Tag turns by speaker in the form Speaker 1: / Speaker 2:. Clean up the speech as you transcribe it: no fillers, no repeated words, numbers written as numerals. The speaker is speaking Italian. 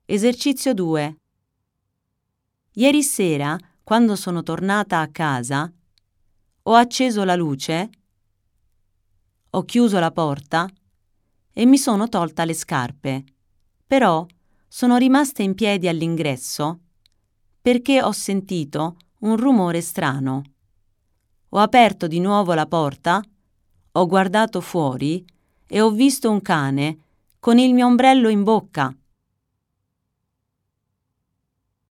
Speaker 1: Esercizio 2. Ieri sera, quando sono tornata a casa, ho acceso la luce, ho chiuso la porta e mi sono tolta le scarpe, però sono rimasta in piedi all'ingresso perché ho sentito un rumore strano. Ho aperto di nuovo la porta, ho guardato fuori e ho visto un cane con il mio ombrello in bocca.